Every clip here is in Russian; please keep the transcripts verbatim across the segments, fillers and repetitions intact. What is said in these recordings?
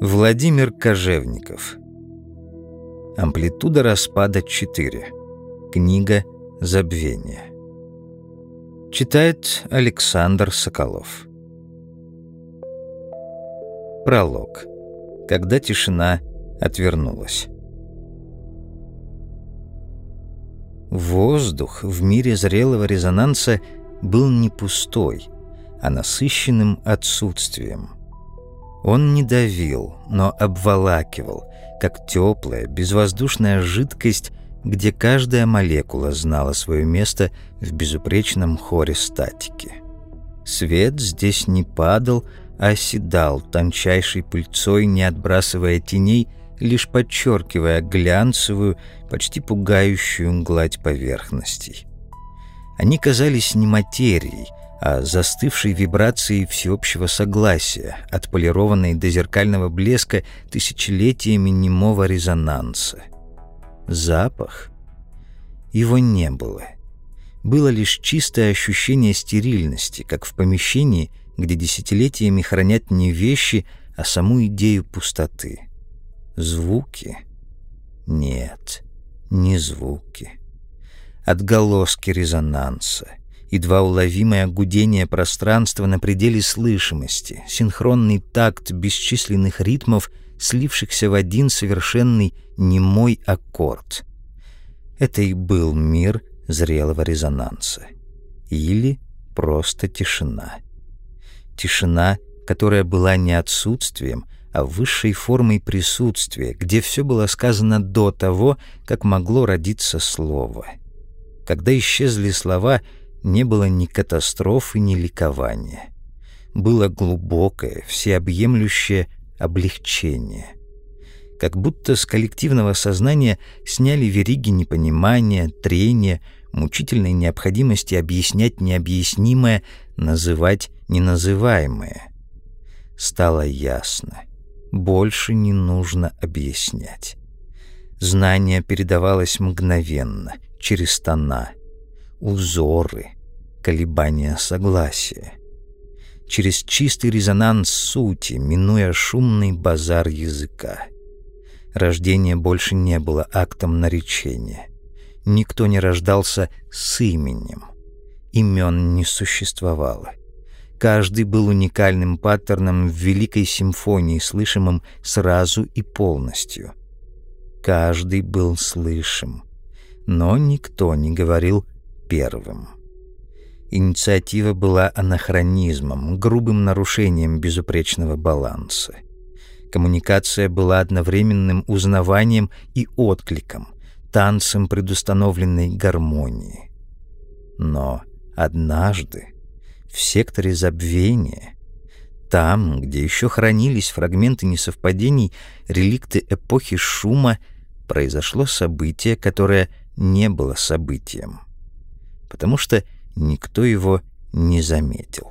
Владимир Кожевников. Амплитуда распада четыре. Книга забвения. Читает Александр Соколов. Пролог. Когда тишина отвернулась. Воздух в мире зрелого резонанса был не пустой, а насыщенным отсутствием. Он не давил, но обволакивал, как теплая, безвоздушная жидкость, где каждая молекула знала свое место в безупречном хоре статики. Свет здесь не падал, а оседал тончайшей пыльцой, не отбрасывая теней, лишь подчеркивая глянцевую, почти пугающую гладь поверхностей. Они казались не материей, а застывшей вибрацией всеобщего согласия, отполированной до зеркального блеска тысячелетиями немого резонанса. Запах? Его не было. Было лишь чистое ощущение стерильности, как в помещении, где десятилетиями хранят не вещи, а саму идею пустоты. Звуки? Нет, не звуки. Отголоски резонанса, едва уловимое гудение пространства на пределе слышимости, синхронный такт бесчисленных ритмов, слившихся в один совершенный немой аккорд. Это и был мир зрелого резонанса. Или просто тишина. Тишина, которая была не отсутствием, а высшей формой присутствия, где все было сказано до того, как могло родиться слово. Когда исчезли слова, не было ни катастрофы, ни ликования. Было глубокое, всеобъемлющее облегчение. Как будто с коллективного сознания сняли вериги непонимания, трения, мучительной необходимости объяснять необъяснимое, называть неназываемое. Стало ясно. Больше не нужно объяснять. Знание передавалось мгновенно, через тона, узоры, колебания согласия, через чистый резонанс сути, минуя шумный базар языка. Рождение больше не было актом наречения. Никто не рождался с именем. Имен не существовало. Каждый был уникальным паттерном в великой симфонии, слышимым сразу и полностью. Каждый был слышим, но никто не говорил первым. Инициатива была анахронизмом, грубым нарушением безупречного баланса. Коммуникация была одновременным узнаванием и откликом, танцем предустановленной гармонии. Но однажды в секторе забвения, там, где еще хранились фрагменты несовпадений, реликты эпохи шума, произошло событие, которое не было событием, потому что никто его не заметил.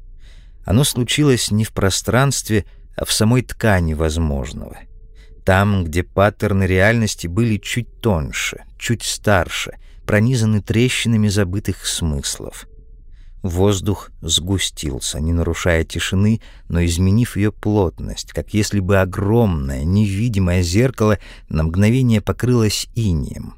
Оно случилось не в пространстве, а в самой ткани возможного. Там, где паттерны реальности были чуть тоньше, чуть старше, пронизаны трещинами забытых смыслов. Воздух сгустился, не нарушая тишины, но изменив ее плотность, как если бы огромное, невидимое зеркало на мгновение покрылось инеем.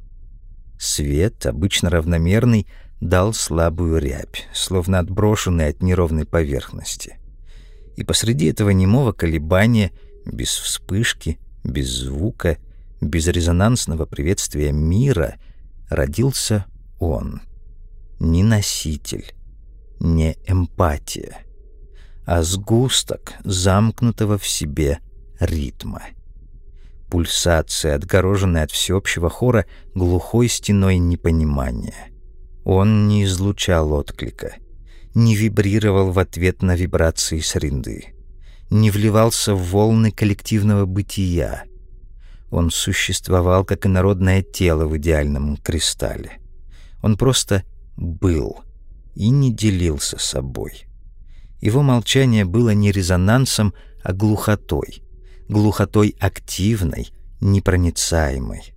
Свет, обычно равномерный, дал слабую рябь, словно отброшенный от неровной поверхности. И посреди этого немого колебания, без вспышки, без звука, без резонансного приветствия мира, родился он. Не носитель, не эмпатия, а сгусток замкнутого в себе ритма. Пульсация, отгороженная от всеобщего хора глухой стеной непонимания. Он не излучал отклика, не вибрировал в ответ на вибрации среды, не вливался в волны коллективного бытия. Он существовал, как инородное тело в идеальном кристалле. Он просто был и не делился собой. Его молчание было не резонансом, а глухотой, глухотой активной, непроницаемой.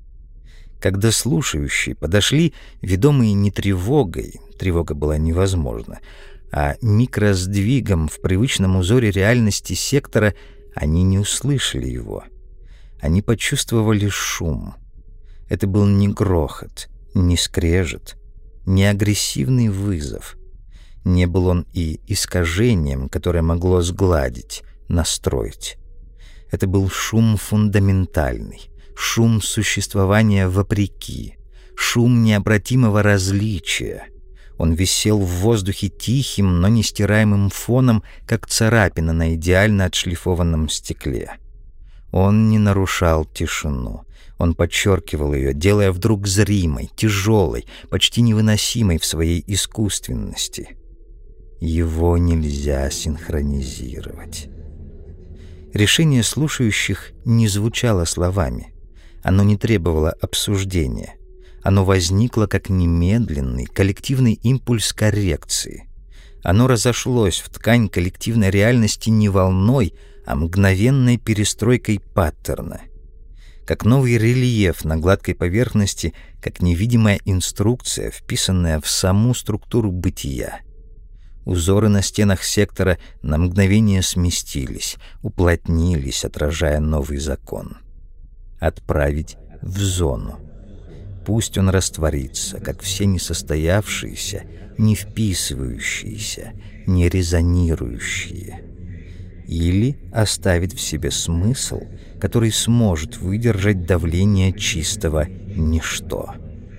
Когда слушающие подошли, ведомые не тревогой, тревога была невозможна, а микросдвигом в привычном узоре реальности сектора, Они не услышали его. Они почувствовали шум. Это был не грохот, не скрежет, не агрессивный вызов. Не был он и искажением, которое могло сгладить, настроить. Это был шум фундаментальный, шум существования вопреки, шум необратимого различия. Он висел в воздухе тихим, но нестираемым фоном, как царапина на идеально отшлифованном стекле. Он не нарушал тишину. Он подчеркивал ее, делая вдруг зримой, тяжелой, почти невыносимой в своей искусственности. Его нельзя синхронизировать. Решение слушающих не звучало словами. Оно не требовало обсуждения. Оно возникло как немедленный коллективный импульс коррекции. Оно разошлось в ткань коллективной реальности не волной, а мгновенной перестройкой паттерна. Как новый рельеф на гладкой поверхности, как невидимая инструкция, вписанная в саму структуру бытия. Узоры на стенах сектора на мгновение сместились, уплотнились, отражая новый закон. Отправить в зону. Пусть он растворится, как все несостоявшиеся, не вписывающиеся, не резонирующие. Или оставить в себе смысл, который сможет выдержать давление чистого ничто,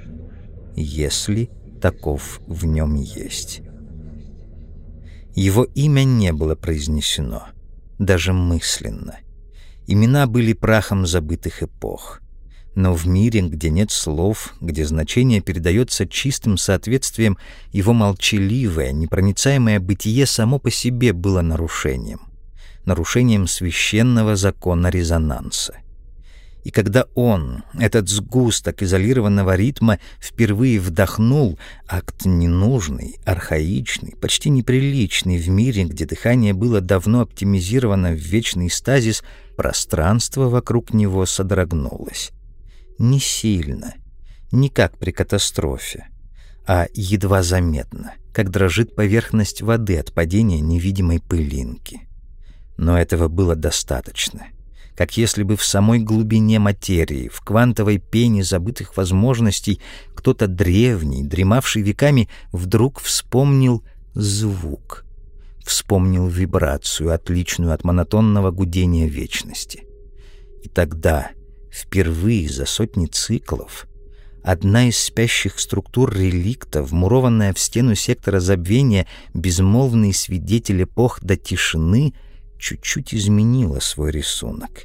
если таков в нем есть. Его имя не было произнесено, даже мысленно. Имена были прахом забытых эпох. Но в мире, где нет слов, где значение передается чистым соответствием, его молчаливое, непроницаемое бытие само по себе было нарушением. Нарушением священного закона резонанса. И когда он, этот сгусток изолированного ритма, впервые вдохнул, акт ненужный, архаичный, почти неприличный в мире, где дыхание было давно оптимизировано в вечный стазис, пространство вокруг него содрогнулось. Не сильно, не как при катастрофе, а едва заметно, как дрожит поверхность воды от падения невидимой пылинки. Но этого было достаточно, как если бы в самой глубине материи, в квантовой пене забытых возможностей, кто-то древний, дремавший веками, вдруг вспомнил звук, вспомнил вибрацию, отличную от монотонного гудения вечности. И тогда, впервые за сотни циклов, одна из спящих структур реликта, вмурованная в стену сектора забвения, безмолвный свидетель эпох до тишины, чуть-чуть изменила свой рисунок.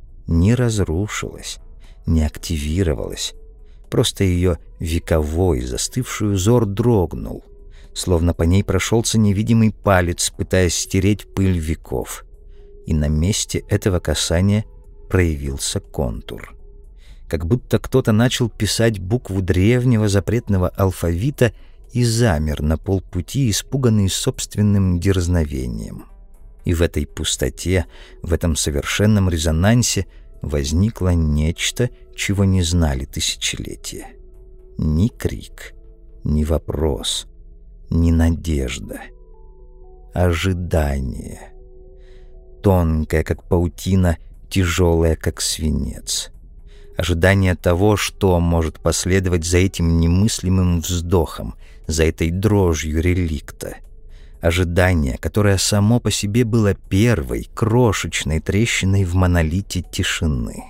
Не разрушилась, не активировалась. Просто ее вековой, застывший узор дрогнул, словно по ней прошелся невидимый палец, пытаясь стереть пыль веков. И на месте этого касания проявился контур. Как будто кто-то начал писать букву древнего запретного алфавита и замер на полпути, испуганный собственным дерзновением. И в этой пустоте, в этом совершенном резонансе возникло нечто, чего не знали тысячелетия. Ни крик, ни вопрос, ни надежда. Ожидание. Тонкое, как паутина, тяжелое, как свинец. Ожидание того, что может последовать за этим немыслимым вздохом, за этой дрожью реликта. Ожидание, которое само по себе было первой, крошечной трещиной в монолите тишины.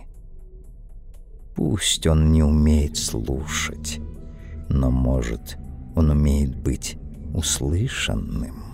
Пусть он не умеет слушать, но, может, он умеет быть услышанным.